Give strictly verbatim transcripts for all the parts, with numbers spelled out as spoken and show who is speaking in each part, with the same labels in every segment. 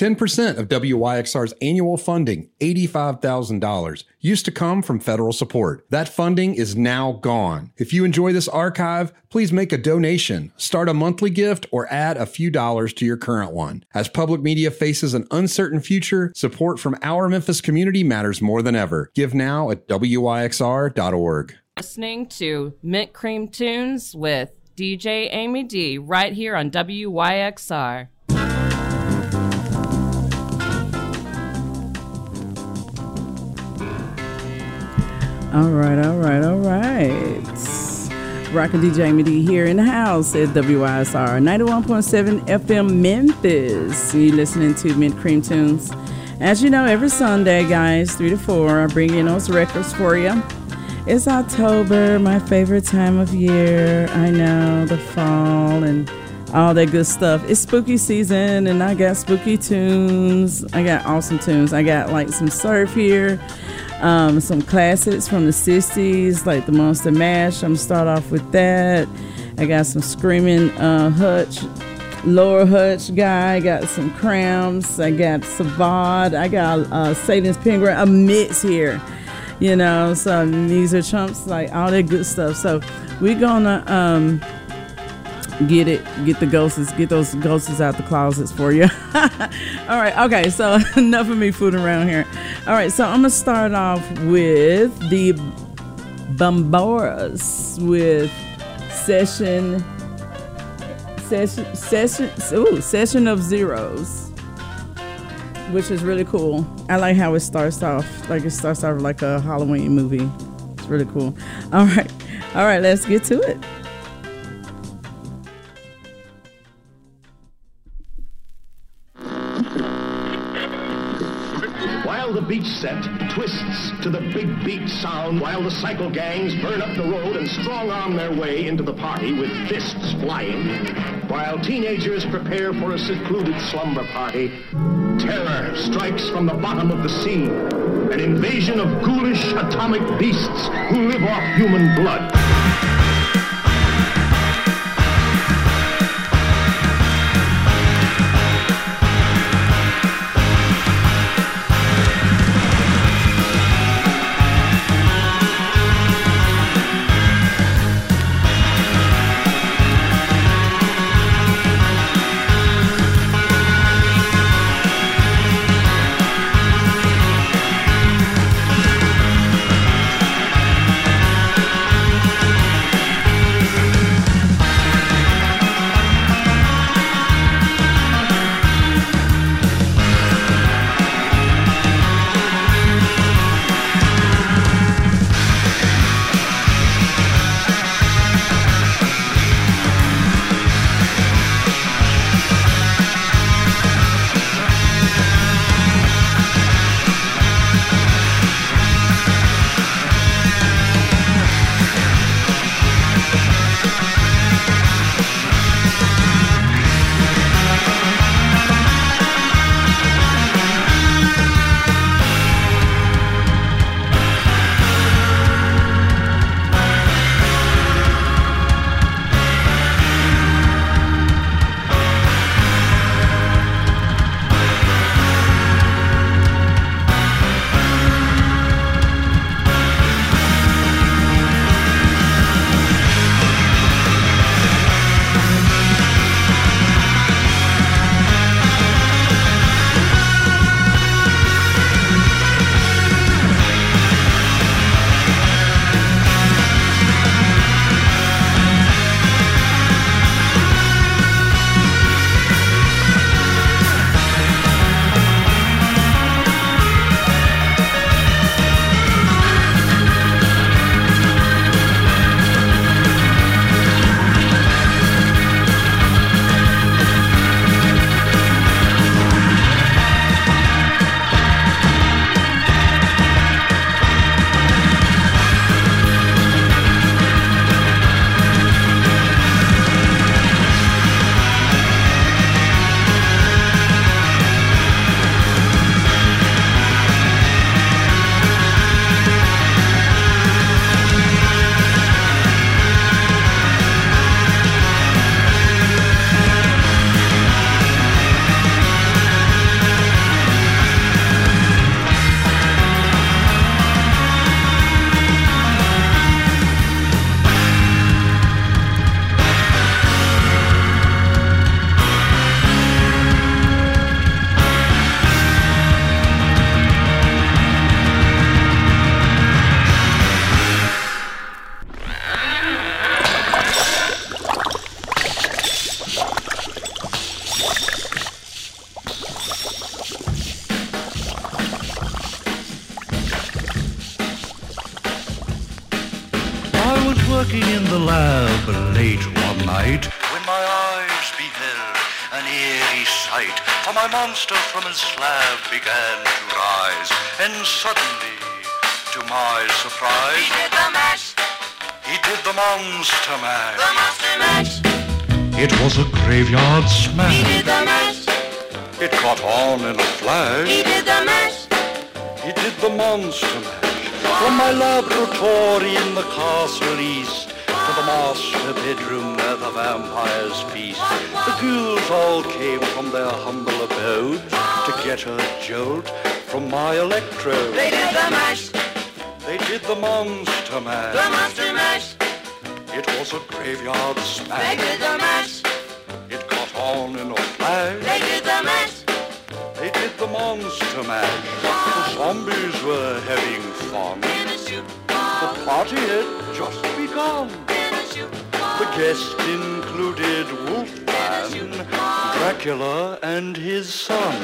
Speaker 1: ten percent of W Y X R's annual funding, eighty-five thousand dollars, used to come from federal support. That funding is now gone. If you enjoy this archive, please make a donation, start a monthly gift, or add a few dollars to your current one. As public media faces an uncertain future, support from our Memphis community matters more than ever. Give now at W Y X R dot org.
Speaker 2: Listening to Mint Cream Tunes with D J Amy D right here on W Y X R.
Speaker 3: All right, all right, all right. Rockin' D J Amy D here in the house at W Y S R ninety-one point seven F M Memphis. You're listening to Mint Cream Tunes. As you know, every Sunday, guys, three to four, I bring in those records for you. It's October, my favorite time of year. I know, the fall and all that good stuff. It's spooky season, and I got spooky tunes. I got awesome tunes. I got like some surf here. Um, some classics from the sixties, like the Monster Mash. I'm going to start off with that. I got some Screaming uh, Hutch, Lower Hutch guy. I got some Cramps. I got Savad. I got uh, Satan's Penguin, a mix here. You know, so these are chumps, like all that good stuff. So we're going to um, get it, get the ghosts, get those ghosts out the closets for you. All right, okay, so enough of me fooling around here. All right, so I'm going to start off with the Bamboras with Session, Session, Session, ooh, Session of Zeros, which is really cool. I like how it starts off, like it starts off like a Halloween movie. It's really cool. All right, all right, let's get to it.
Speaker 4: The beach set twists to the big beat sound while the cycle gangs burn up the road and strong arm their way into the party with fists flying. While teenagers prepare for a secluded slumber party, terror strikes from the bottom of the sea. An invasion of ghoulish atomic beasts who live off human blood.
Speaker 5: working in the lab late one night when my eyes beheld an eerie sight. For my monster from his slab began to rise, and suddenly, to my surprise,
Speaker 6: He did the mash.
Speaker 5: he did the monster mash.
Speaker 6: The monster mash.
Speaker 5: It was a graveyard
Speaker 6: He
Speaker 5: smash.
Speaker 6: did the mash.
Speaker 5: It caught on in a flash.
Speaker 6: He did the mash.
Speaker 5: He did the monster mash. From my laboratory in the castle east to the master bedroom where the vampires feast, the ghouls all came from their humble abodes to get a jolt from my electrode.
Speaker 6: They did the mash.
Speaker 5: They did the monster
Speaker 6: The
Speaker 5: mash.
Speaker 6: monster mash.
Speaker 5: It was a graveyard
Speaker 6: They
Speaker 5: smash.
Speaker 6: did the mash.
Speaker 5: It caught on in a flash.
Speaker 6: They did the mash.
Speaker 5: They did the monster mash. The zombies were having fun.
Speaker 6: In a shoot.
Speaker 5: The party had just begun.
Speaker 6: In a shoot.
Speaker 5: The guests included Wolfman, Dracula, and his son.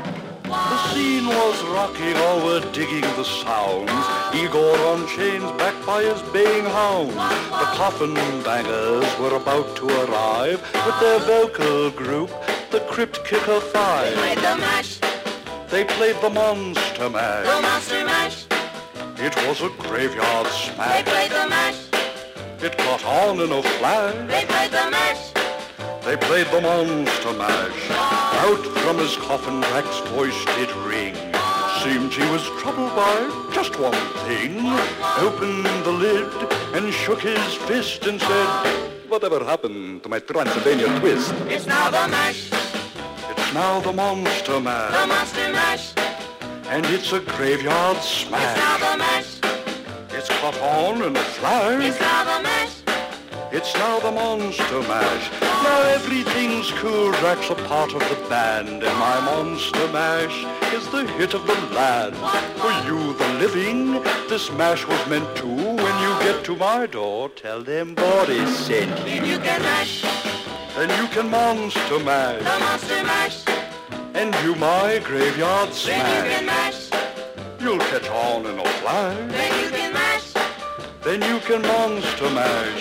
Speaker 5: The scene was rocking, all were digging the sounds. Igor on chains, backed by his baying hounds. The coffin bangers were about to arrive with their vocal group, the Crypt Kicker
Speaker 6: They
Speaker 5: Five.
Speaker 6: played the mash.
Speaker 5: They played the Monster
Speaker 6: The
Speaker 5: Mash.
Speaker 6: monster mash.
Speaker 5: It was a graveyard
Speaker 6: They
Speaker 5: smash.
Speaker 6: played the mash.
Speaker 5: It caught on in a flash.
Speaker 6: They played the mash.
Speaker 5: They played the Monster Mash. Out from his coffin, Drac's voice did ring. Seemed he was troubled by just one thing. Opened the lid and shook his fist and said, "Whatever happened to my Transylvania twist?"
Speaker 6: It's now the mash.
Speaker 5: It's now the Monster Mash.
Speaker 6: The monster mash.
Speaker 5: And it's a graveyard
Speaker 6: It's
Speaker 5: smash.
Speaker 6: now the mash.
Speaker 5: It's caught on in a flash.
Speaker 6: It's now the mash.
Speaker 5: It's now the Monster Mash. Now everything's cool. Drac's a part of the band, and my Monster Mash is the hit of the land. For you, the living, this mash was meant to. When you get to my door, tell them Boris sent you.
Speaker 6: Then you can mash.
Speaker 5: Then you can Monster Mash,
Speaker 6: The monster mash.
Speaker 5: and you my graveyard
Speaker 6: Then you can
Speaker 5: smash.
Speaker 6: mash.
Speaker 5: You'll catch on in a flash.
Speaker 6: Then you can mash.
Speaker 5: Then you can Monster Mash.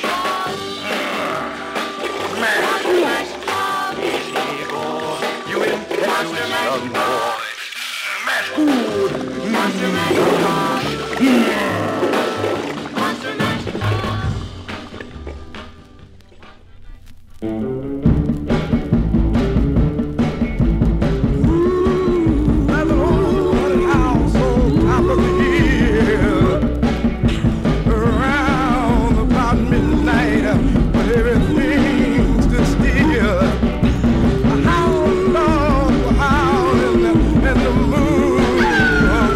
Speaker 6: Monster mash.
Speaker 5: Igor, you impetuous young boy.
Speaker 6: Monster mash. Monster mash.
Speaker 7: And the moon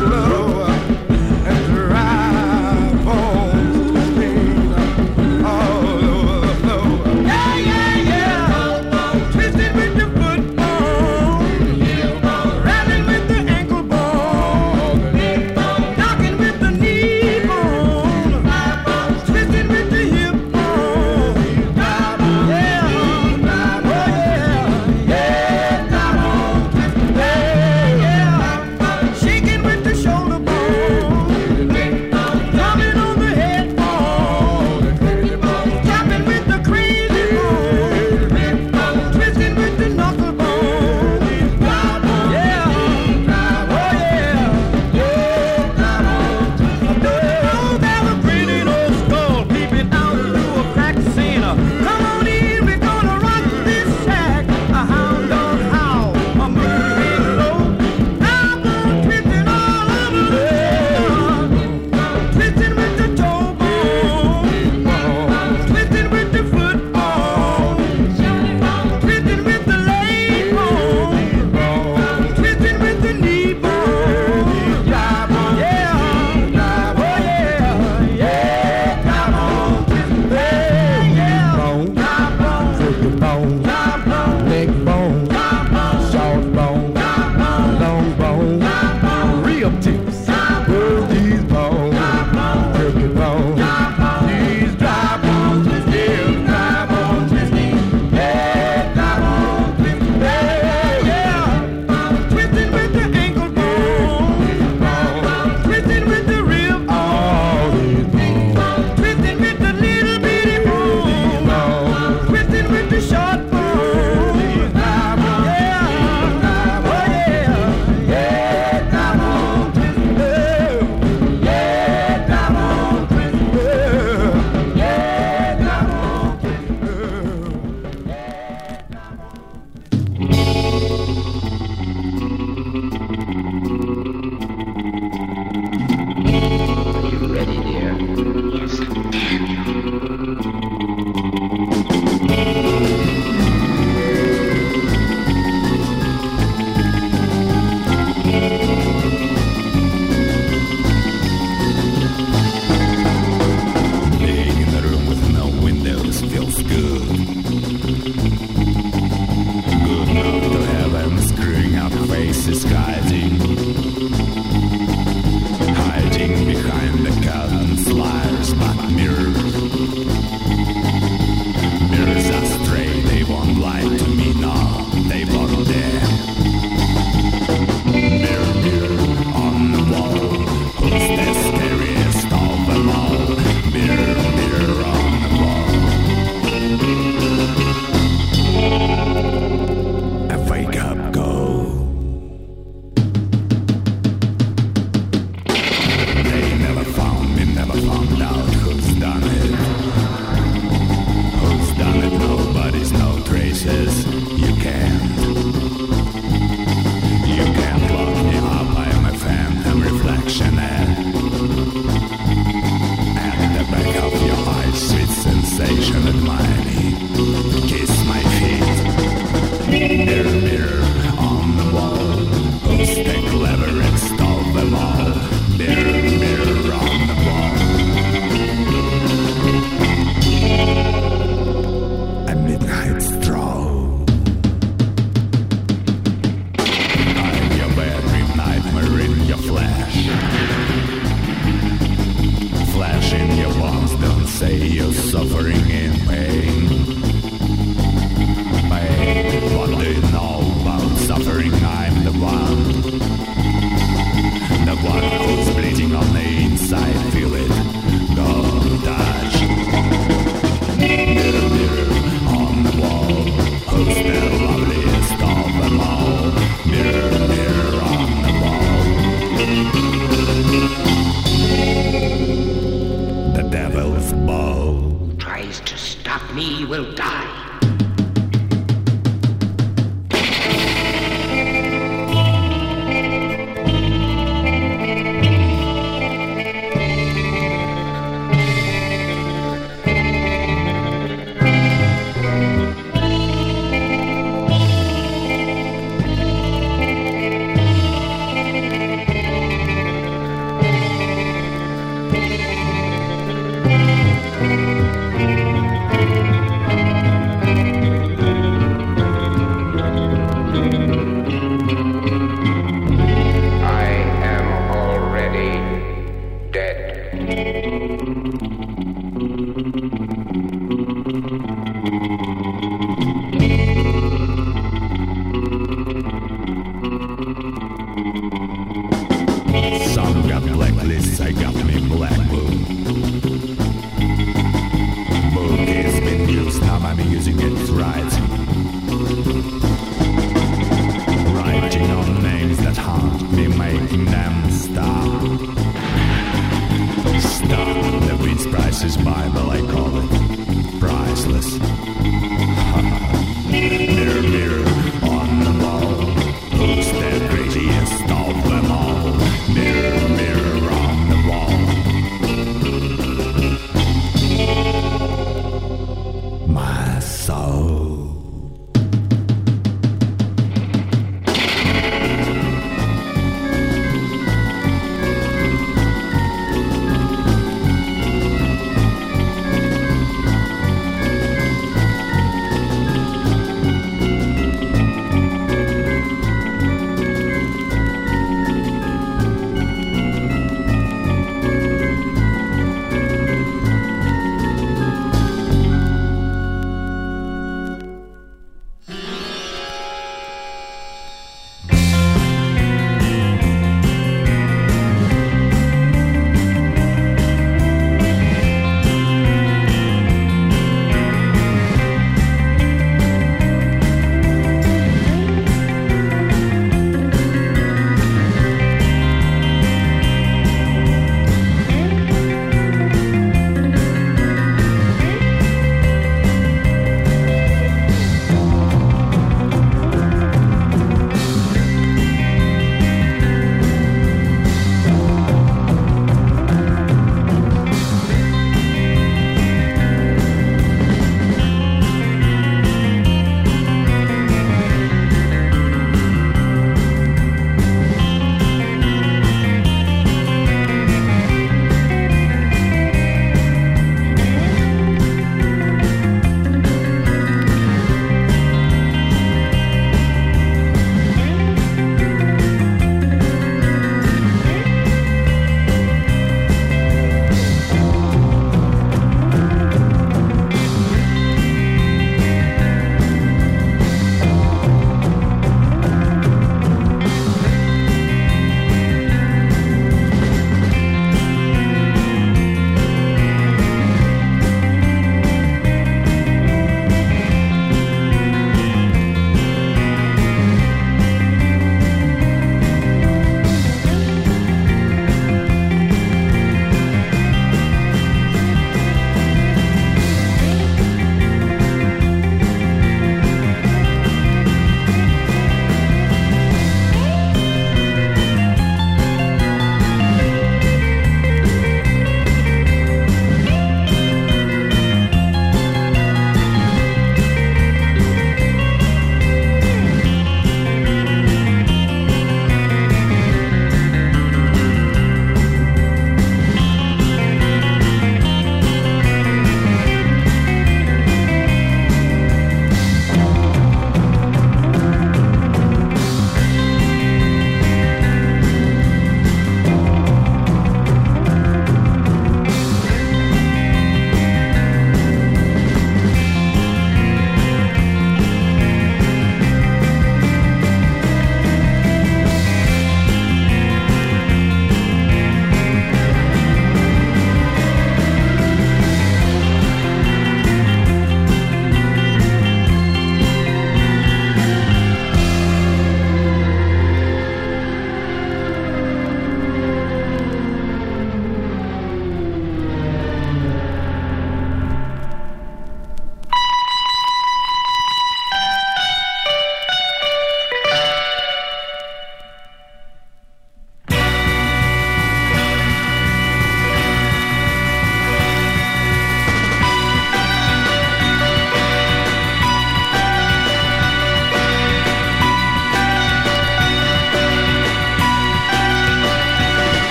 Speaker 7: face is hiding, hiding behind the curtains, liars but mirrors. Mirrors are stray, they won't lie to me, no, they won't dare. Mirror, mirror on the wall, who's the scariest of them all? Mirror, mirror on the wall. I wake up, go. They never found me, never found out who's done it. Who's done it, nobody's no traces. You can't. You can't lock me up, I'm a phantom reflection at, at the back of your eyes, sweet sensation, admire me, kiss my feet. Mirror, mirror on the wall, who's the cleverest of them all? Mirror, mirror on the wall. A midnight stroll. I'm your bad dream nightmare in your flash. Flash in your bones, don't say you're suffering in pain. Pain, what do you know about suffering? I'm the one. The one who's bleeding on the inside, feel it. Go touch. Mirror, mirror on the wall, who's the loveliest of them all? Mirror, mirror on the wall. The devil's ball.
Speaker 4: Tries to stop me, will die.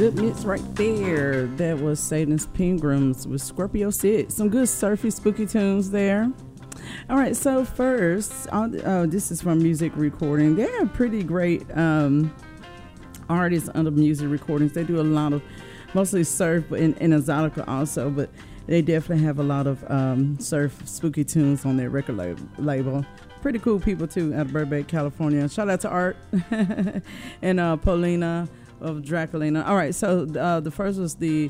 Speaker 3: good mix right there. That was Satan's Pilgrims with Scorpio Sid. Some good surfy, spooky tunes there. All right, so first, uh, this is from Music Recording. They have pretty great um, artists under Music Recordings. They do a lot of, mostly surf and, and exotica also, but they definitely have a lot of um, surf, spooky tunes on their record lab- label. Pretty cool people, too, out of Burbank, California. Shout out to Art and uh, Paulina of Draculina. All right, so uh, the first was the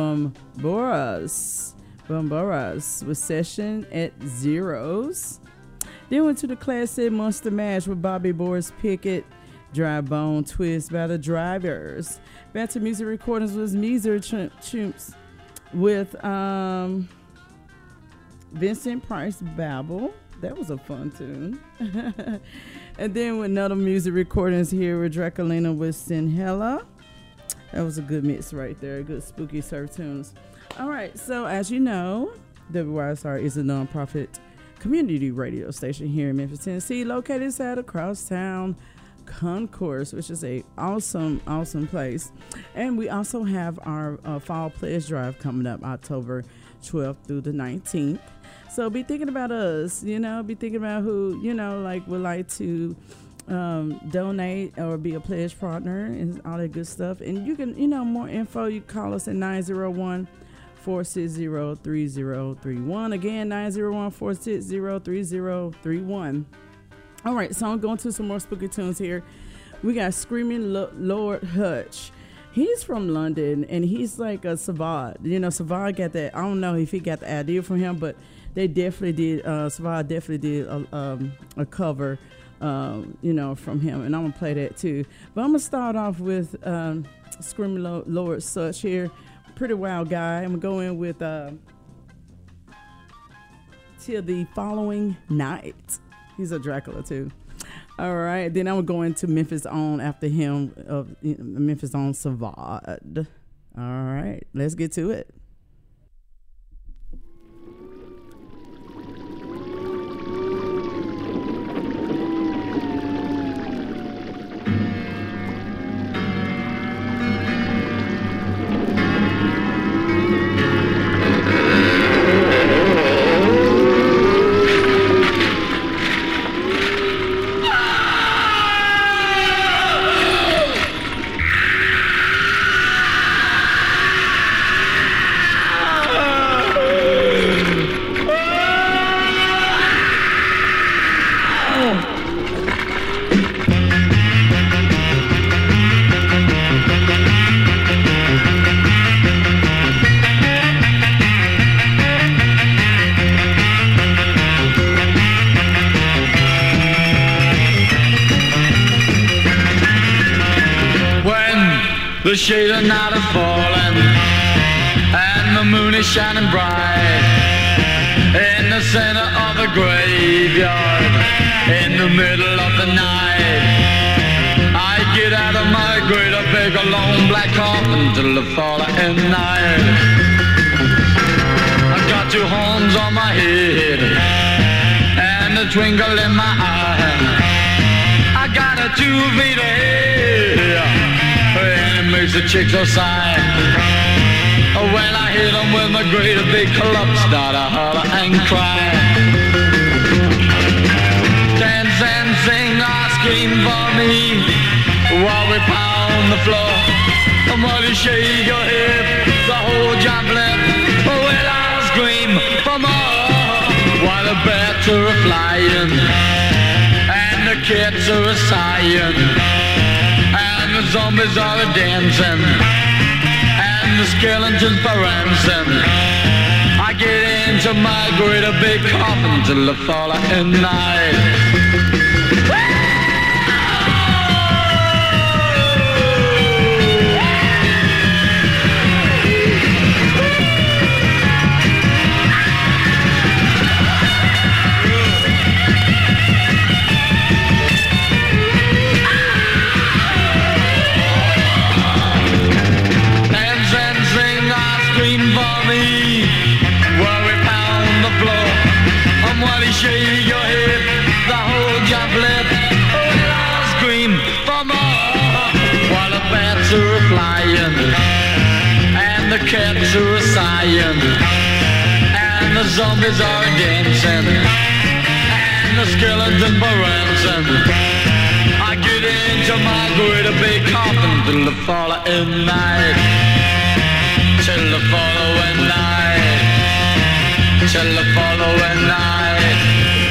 Speaker 3: Bomboras. Bomboras with Session at Zeros. Then went to the classic Monster Mash with Bobby Boris Pickett, Dry Bone Twist by the Drivers. Back to Music Recordings was Meezer Chump, Chumps with um, Vincent Price Babel. That was a fun tune. And then with another Music Recordings here with Draculina with Sinhella. That was a good mix right there. Good spooky surf tunes. All right, so as you know, W Y S R is a nonprofit community radio station here in Memphis, Tennessee, located at a crosstown concourse, which is a awesome, awesome place. And we also have our uh, fall pledge drive coming up October twelfth through the nineteenth. So be thinking about us, you know, be thinking about who, you know, like would like to um, donate or be a pledge partner and all that good stuff. And you can, you know, more info, you call us at nine zero one, four six zero, three zero three one. Again, nine zero one, four six zero, three zero three one. All right, so I'm going to some more spooky tunes here. We got Screaming Lo- Lord Hutch. He's from London, and he's like a Savard. You know, Savard got that. I don't know if he got the idea from him, but they definitely did. Uh, Savard definitely did a, um, a cover, um, you know, from him, and I'm gonna play that too. But I'm gonna start off with um, Screaming Lo- Lord Hutch here. Pretty wild guy. I'm gonna go in with uh, Till the Following Night. He's a Dracula too. All right, then I'm gonna go into Memphis On after him of uh, Memphis On Savard. All right, let's get to it.
Speaker 8: The shade of night is falling, and the moon is shining bright in the center of the graveyard, in the middle of the night. I get out of my grave, a big long black coffin till the following night. I got two horns on my head and a twinkle in my eye. I got a two-feet head, and it makes the chicks so sigh. When I hit them with my great big club, start to holler and cry. Dance and sing or scream for me while we pound the floor. While you shake your hip, the whole jump left. Well, I'll scream for more while the bats are flying and the cats are sighing. The zombies are dancing and the skeletons prancing. I get into my great big coffin till the following night. While we pound the floor, and while you shake your head, the cats are sighing, and the zombies are dancing, and the skeletons are prancing. I get into my great big coffin till the following night, till the following night, till the following night.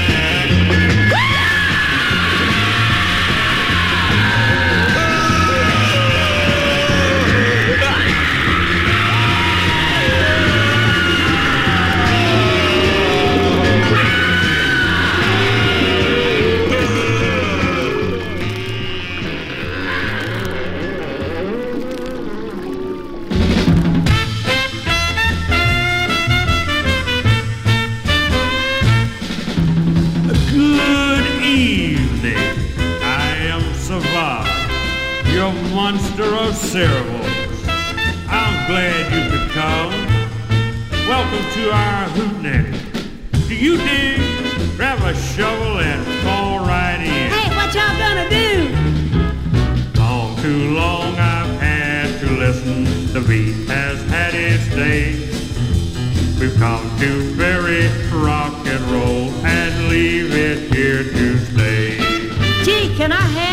Speaker 9: Monster of cereals, I'm glad you could come. Welcome to our hootenanny. Do you dig? Grab a shovel and fall right in.
Speaker 6: Hey, what y'all gonna do?
Speaker 9: Long, too long I've had to listen. The beat has had its day. We've come to bury rock and roll and leave it here to stay.
Speaker 6: Gee, can I help?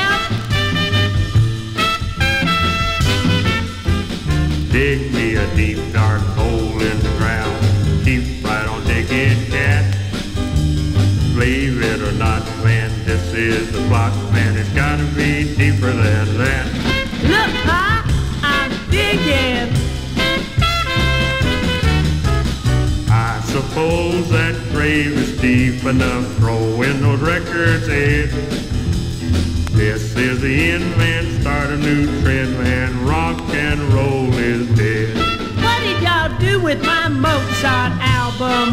Speaker 9: Dig me a deep, dark hole in the ground. Keep right on digging, cat. Believe it or not, man, this is the plot. Man, it's gotta be deeper than that.
Speaker 6: Look, Pa, I'm digging.
Speaker 9: I suppose that grave is deep enough. Throw in those records in. This is the end, man. Start a new trend, man. Rock and roll is dead.
Speaker 6: What did y'all do with my Mozart album?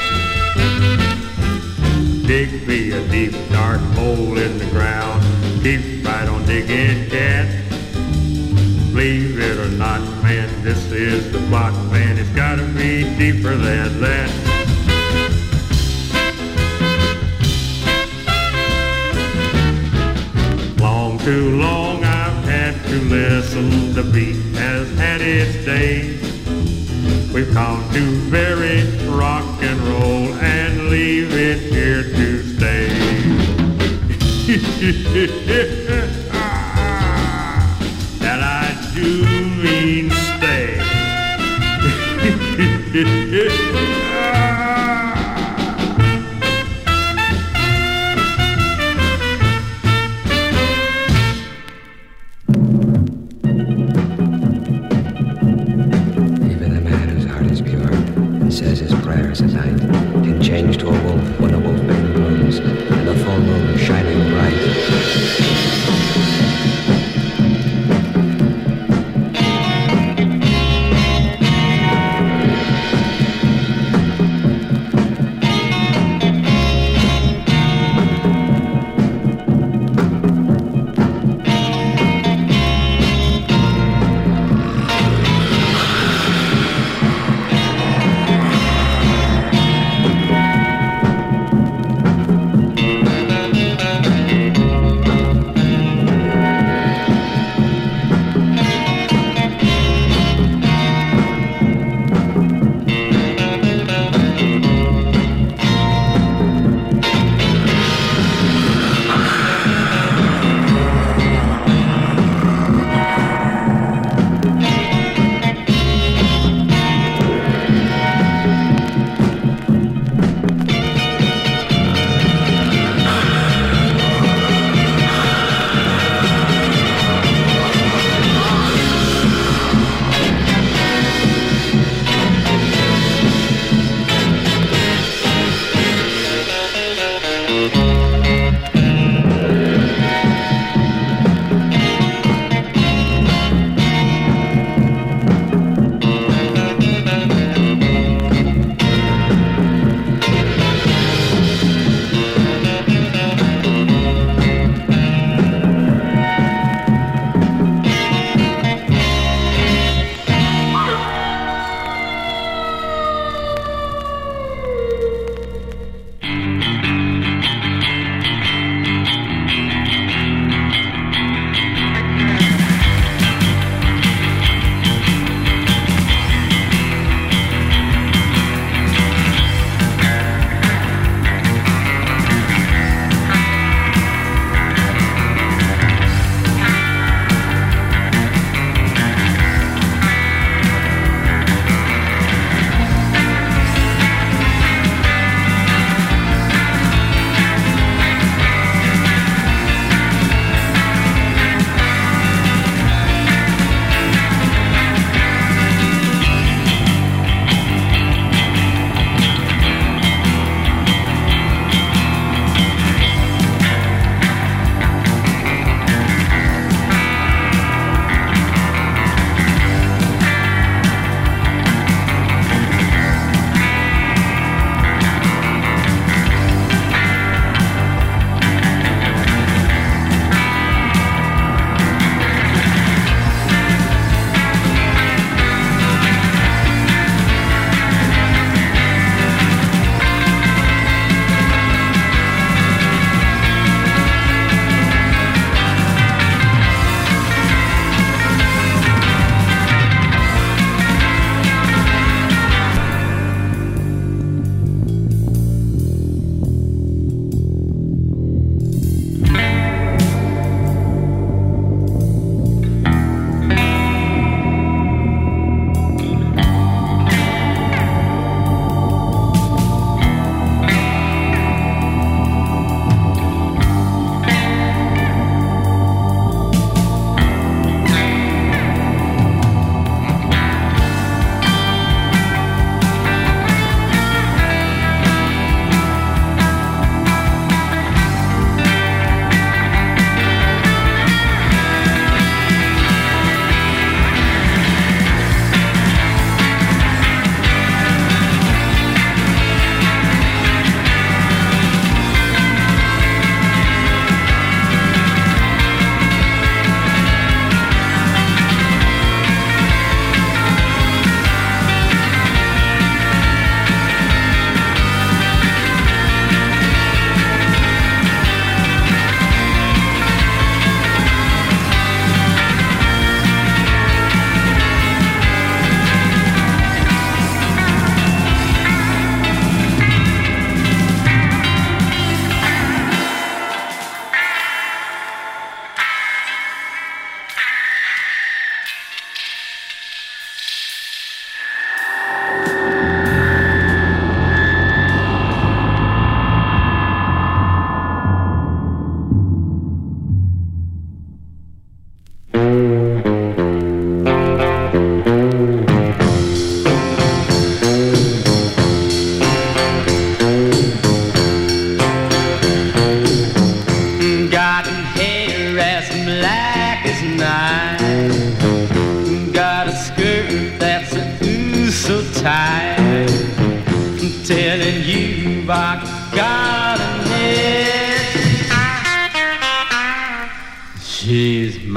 Speaker 9: Dig me a deep, dark hole in the ground. Keep right on digging, cat. Believe it or not, man, this is the plot, man. It's gotta be deeper than that. Long, too long I've had to listen. The beat has had its day. We've come to bury rock and roll and leave it here to stay. And I do mean stay.
Speaker 10: Says his prayers at night, can change to a wolf when the wolf bane blooms, and the full moon shining bright.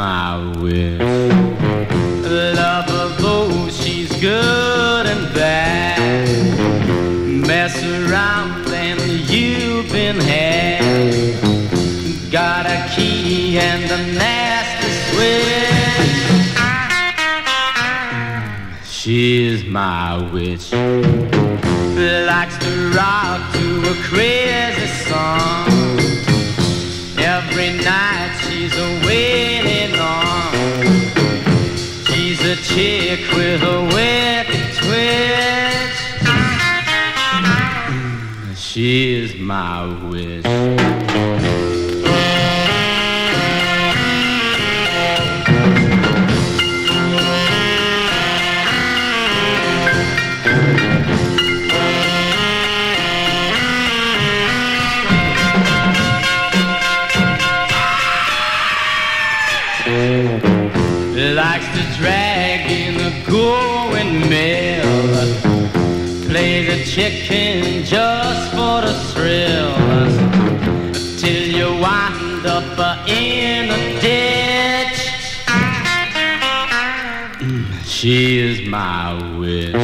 Speaker 8: my wish. Lover, though she's good and bad, mess around and you've been had. Got a key and a nasty switch. She's my witch. Likes to rock to a crazy song. Every night she's a waiting on. She's a chick with a wicked twitch. She's my witch. Likes to drag in a going mill, play the chicken just for the thrill, till you wind up in a ditch. She is my witch.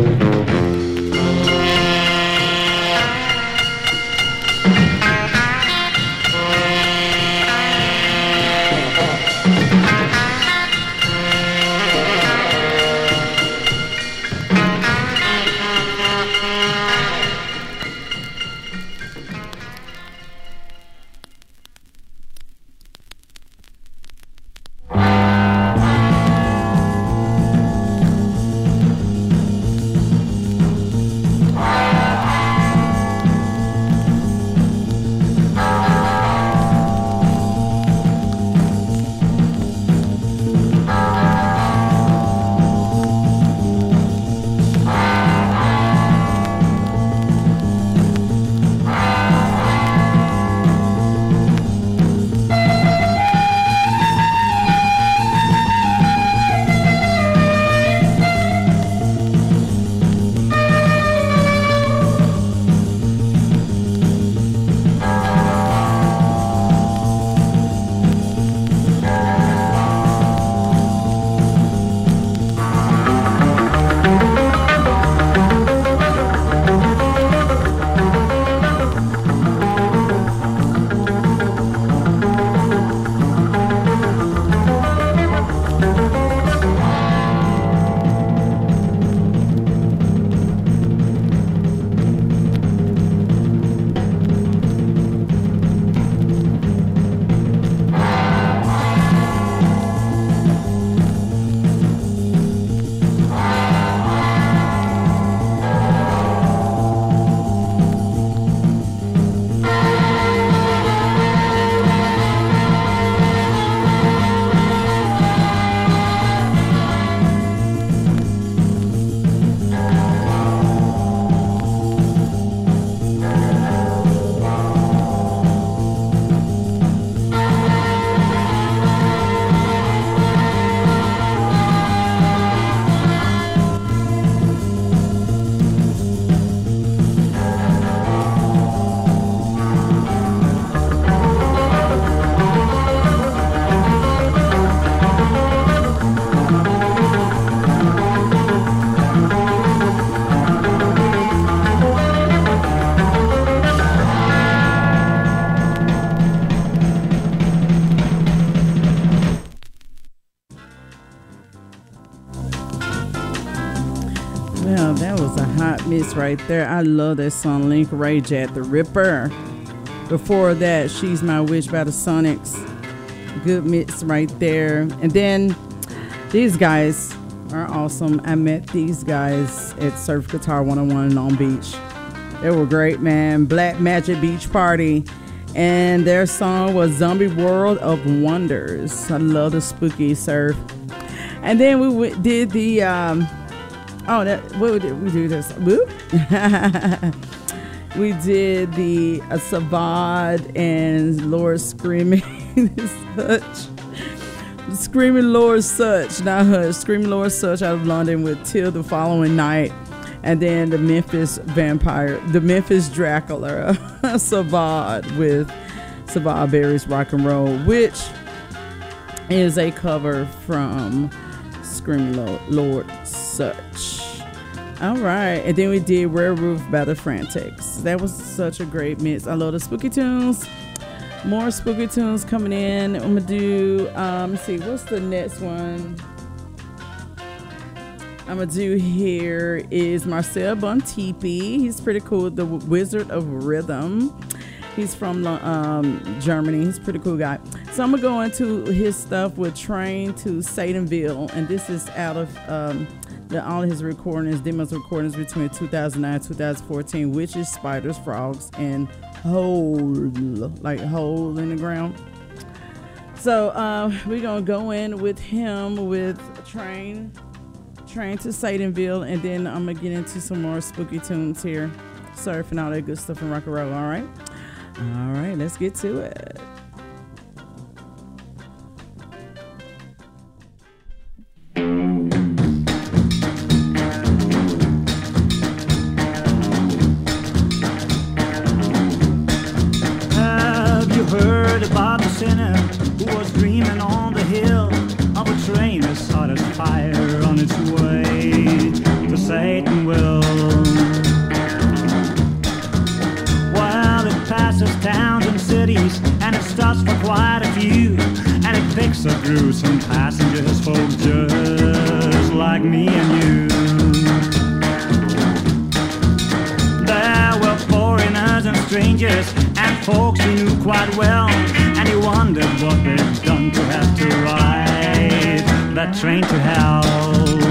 Speaker 3: Right there. I love that song, Link Ray Jack the Ripper. Before that, She's My Witch by the Sonics. Good mix right there. And then these guys are awesome. I met these guys at Surf Guitar one oh one in Long Beach. They were great, man. Black Magic Beach Party. And their song was Zombie World of Wonders. I love the spooky surf. And then we w- did the... Um, Oh, that what did we do this? Whoop. We did the uh, Savad and Lord Screaming Such. Screaming Lord Such, not Hush. Screaming Lord Such out of London with Till the Following Night. And then the Memphis Vampire, the Memphis Dracula, Savad with Savad Berry's Rock and Roll, which is a cover from Screaming Lord, Lord Such. All right, and then we did Rare Roof by the Frantics. That was such a great mix. I love the spooky tunes. More spooky tunes coming in. I'm gonna do. Um, let's see, what's the next one? I'm gonna do here is Marcel Bontipi. He's pretty cool. The Wizard of Rhythm. He's from um, Germany. He's a pretty cool guy. So I'm gonna go into his stuff with Train to Satanville, and this is out of. Um, The, all of his recordings, demos recordings between two thousand nine and two thousand fourteen, Witches, Spiders, Frogs, and Hole, like hole in the ground. So uh, we're going to go in with him with Train, Train to Satanville, and then I'm going to get into some more spooky tunes here. Surfing all that good stuff in rock and roll, all right? All right, let's get to it.
Speaker 11: About the sinner who was dreaming on the hill of a train that started fire on its way to Satanville. Well, it passes towns and cities, and it stops for quite a few, and it picks up gruesome passengers, folks just like me and you. There were foreigners and strangers and folks he knew quite well, and he wondered what they'd done to have to ride that train to hell.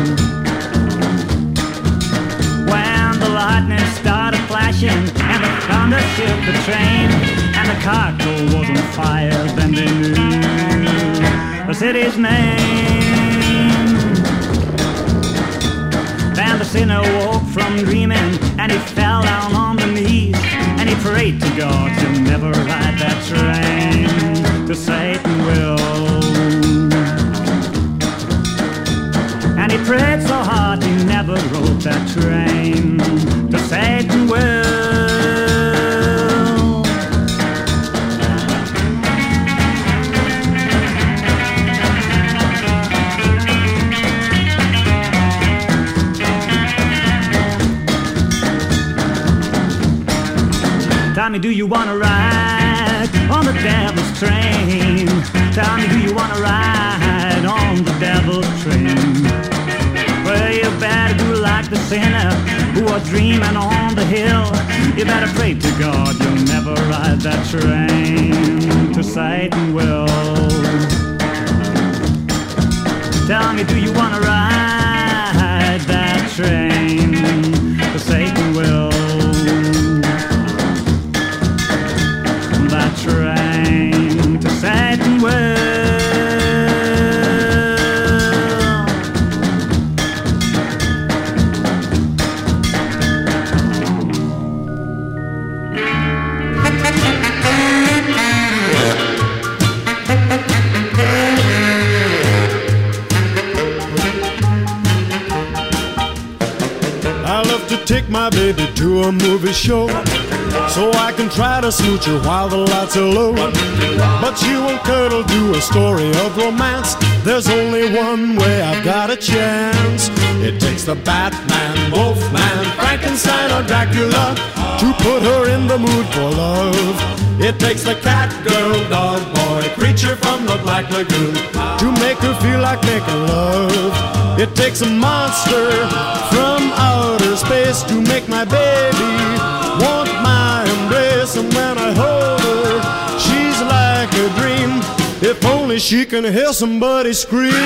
Speaker 11: When the lightning started flashing and the thunder shook the train and the cargo was on fire, then they knew the city's name. Then the sinner woke from dreaming and he fell down on the knees and he prayed to God to never ride that train to Satanville. And he prayed so hard he never rode that train to Satanville. Tell me, do you wanna ride on the devil's train? Tell me, do you wanna ride on the devil's train? Well, you better do like the sinner who was dreaming on the hill. You better pray to God you'll never ride that train to Satanville. Tell me, do you wanna ride that train to Satanville? Train to Satanville.
Speaker 12: I love to take my baby to a movie show, so I can try to smooch her while the lights are low. But she won't cuddle to a story of romance. There's only one way I've got a chance. It takes the Batman, Wolfman, Frankenstein or Dracula to put her in the mood for love. It takes the cat, girl, dog, boy, creature from the Black Lagoon to make her feel like making love. It takes a monster from outer space to make my baby want my embrace. And when I hold her, she's like a dream. If only she can hear somebody scream.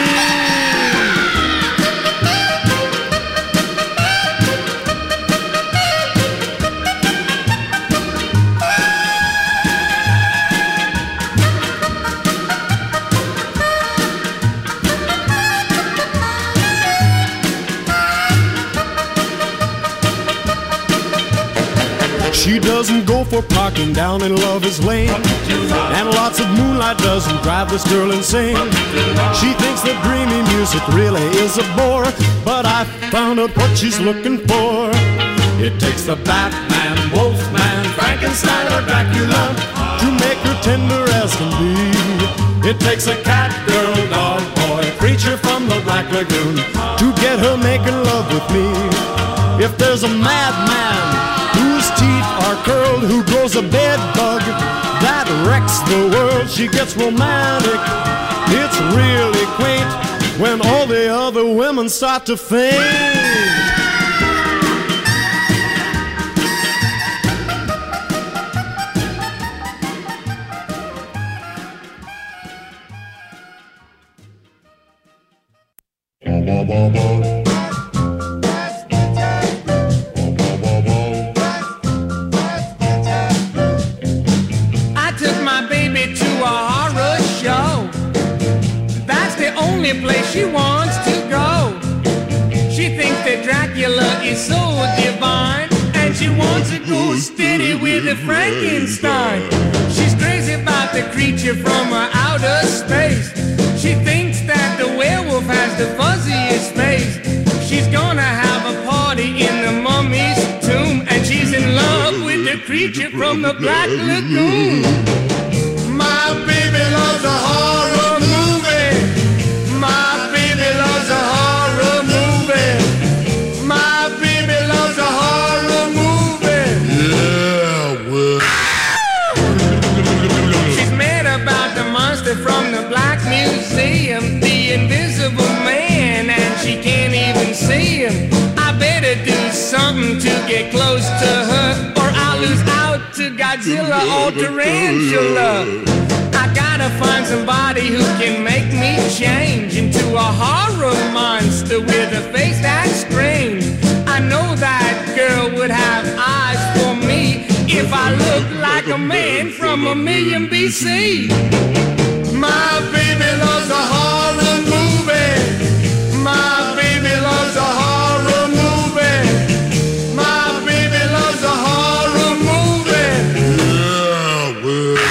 Speaker 12: She doesn't go for parking down in Lover's Lane, and lots of moonlight doesn't drive this girl insane. She thinks that dreamy music really is a bore, but I found out what she's looking for. It takes the Batman, Wolfman, Frankenstein or Dracula to make her tender as can be. It takes a cat, girl, dog, boy, creature from the Black Lagoon to get her making love with me. If there's a madman whose teeth are curled, who grows a bed bug that wrecks the world, she gets romantic. It's really quaint when all the other women start to faint.
Speaker 6: I took my baby to a horror show. That's the only place she wants to go. She thinks that Dracula is so divine, and she wants to go steady with the Frankenstein. She's crazy about the creature from outer space. She thinks that the werewolf has the fuzziest face. She's gonna have a party in the mummy's tomb, and she's in love with the creature from the Black Lagoon. My baby loves a horror movie. My baby loves a horror movie. My baby loves a horror movie.
Speaker 12: Yeah, well.
Speaker 6: She's mad about the monster from the Black Museum, the Invisible Man, and she can't even see him. I better do something to get close to her, or I'll lose out to Godzilla or Tarantula. I gotta find somebody who can make me change into a horror monster with a face that's strange. I know that girl would have eyes for me if I looked like a man from a million B C. My baby loves a horror movie. My baby loves a horror movie. My baby loves a horror movie.
Speaker 12: Yeah,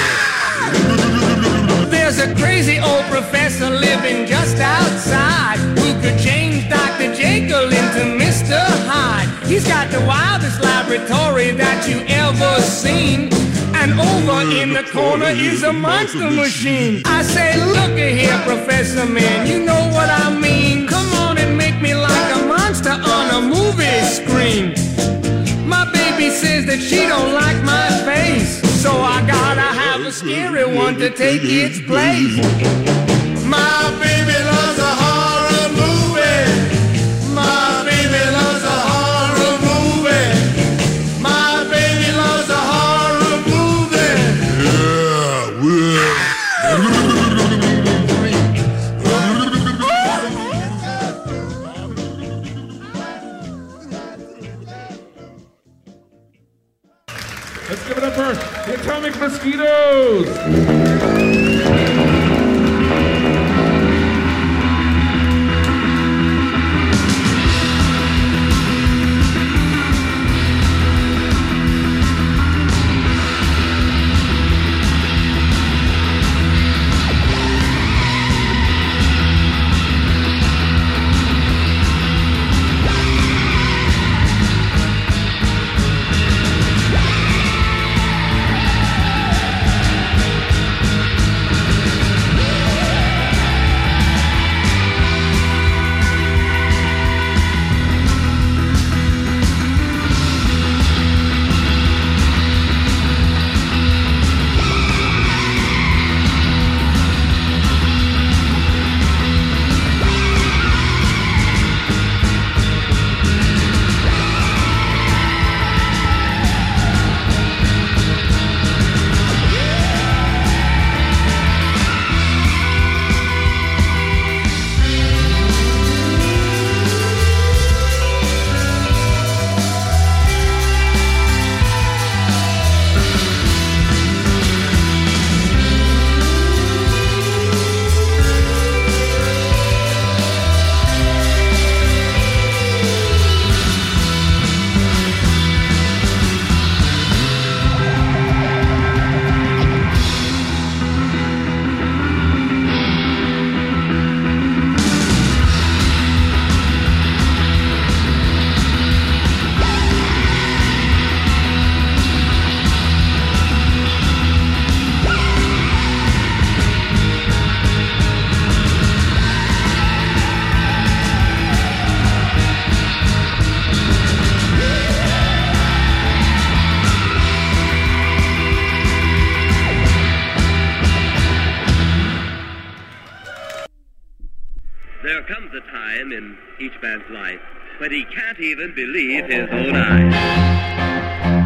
Speaker 12: well.
Speaker 6: There's a crazy old professor living just outside who could change Doctor Jekyll into Mister Hyde. He's got the wildest laboratory that you ever seen. And over in the corner is a monster machine. I say, look here, Professor Man, you know what I mean. Come on and make me like a monster on a movie screen. My baby says that she don't like my face, so I gotta have a scary one to take its place. My baby loves a horror movie. My baby loves a horror movie. My baby loves a horror movie.
Speaker 12: Yeah, well.
Speaker 13: Let's give it up for the Atomic Mosquitoes.
Speaker 14: man's life, but he can't even believe his own eyes.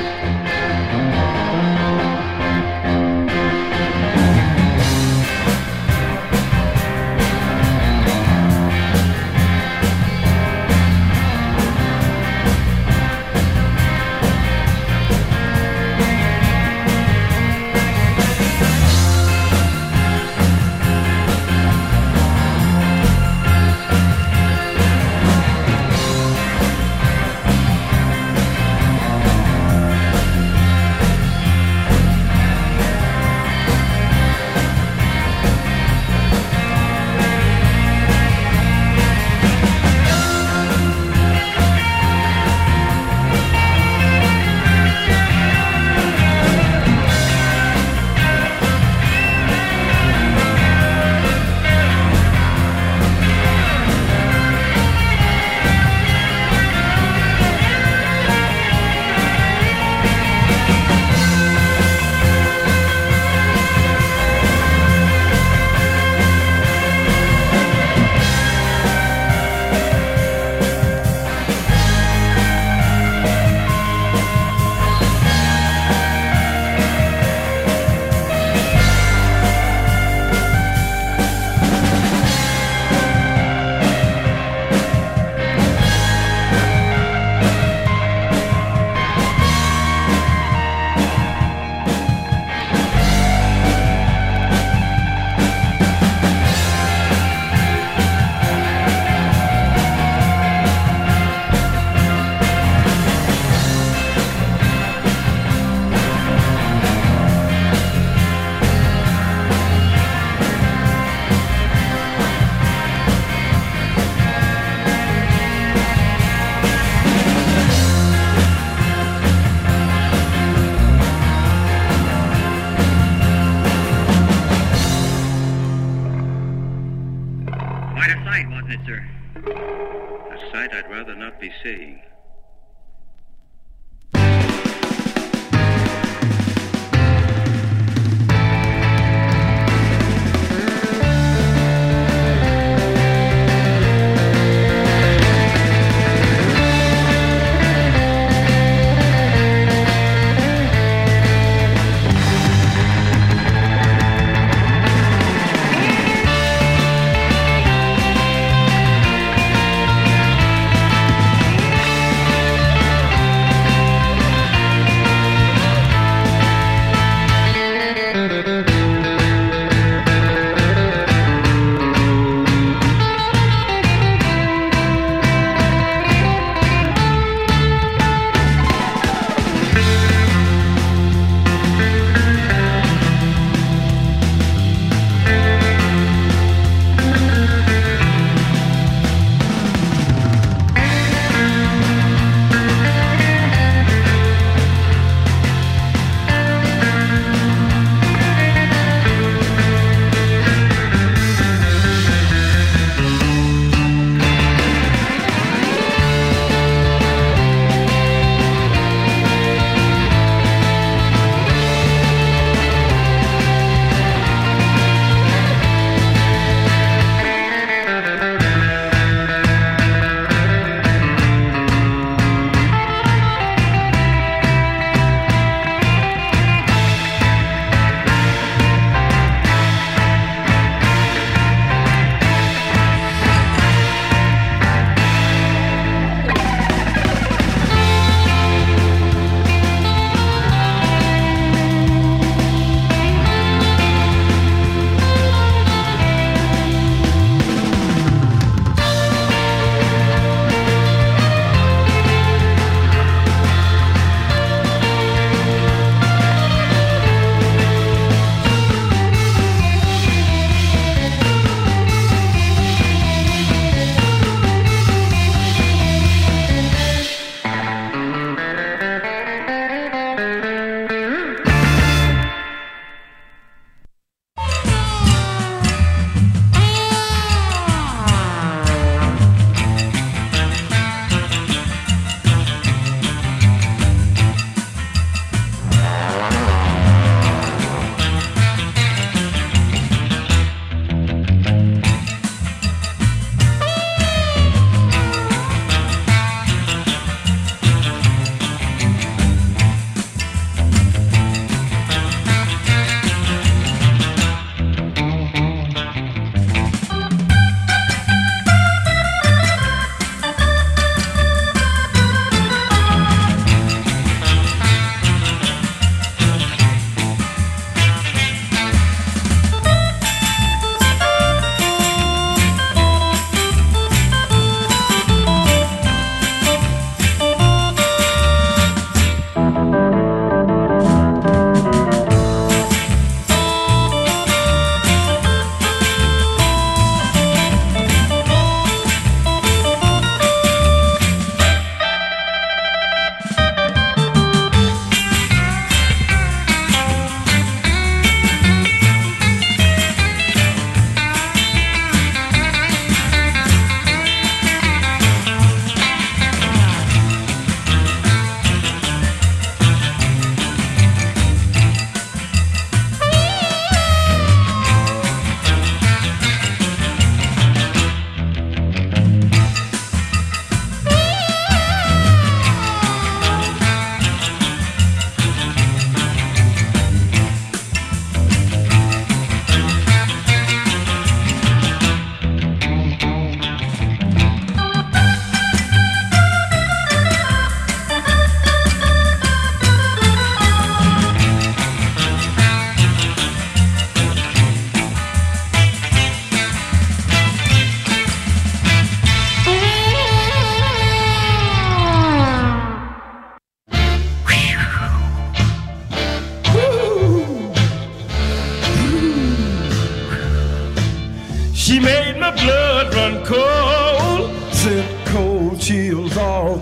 Speaker 15: I'd rather not be seeing.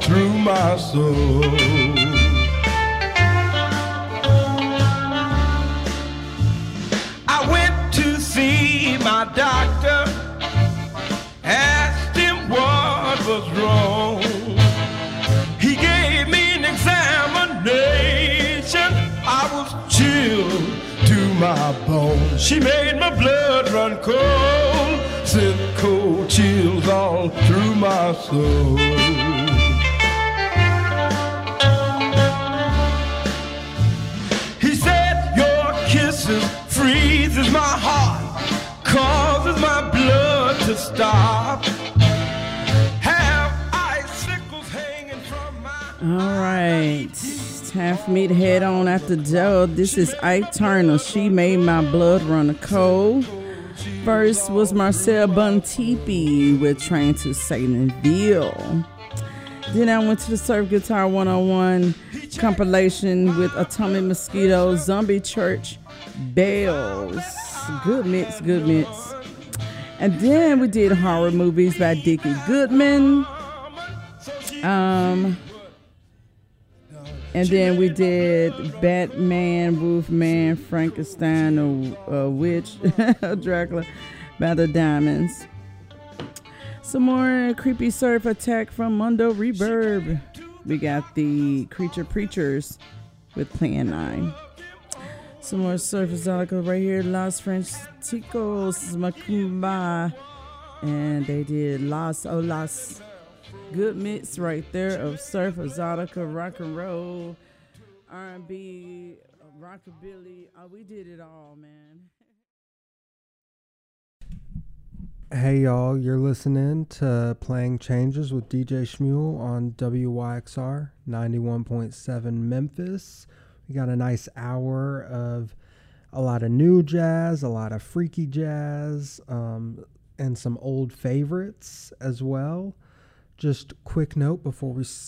Speaker 12: through my soul.
Speaker 6: I went to see my doctor, asked him what was wrong. He gave me an examination. I was chilled to my bones. She made my blood run cold, sent cold chills all through my soul. He said, your kisses freezes my heart, causes my blood to stop. Have icicles hanging from my...
Speaker 3: All right. Time for me to head on out the door. This is Ike Turner. She made my blood run cold. First was Marcel Buntipi with Train to Satanville. Then I went to the Surf Guitar one oh one compilation with Atomic Mosquito, Zombie Church Bells. Good mix, good mix. And then we did horror movies by Dickie Goodman. Um... And then we did Batman, Wolfman, Frankenstein, a, a Witch, Dracula by the Diamonds. Some more Creepy Surf Attack from Mundo Reverb. We got the Creature Preachers with Plan nine. Some more Surf Exotica right here. Los Franciscos Macumba. And they did Las Olas. Good mix right there of surf, exotica, rock and roll, R and B, rockabilly. Oh, we did it all, man.
Speaker 16: Hey, y'all. You're listening to Playing Changes with D J Shmuel on W Y X R ninety-one point seven Memphis. We got a nice hour of a lot of new jazz, a lot of freaky jazz, um, and some old favorites as well. Just quick note before we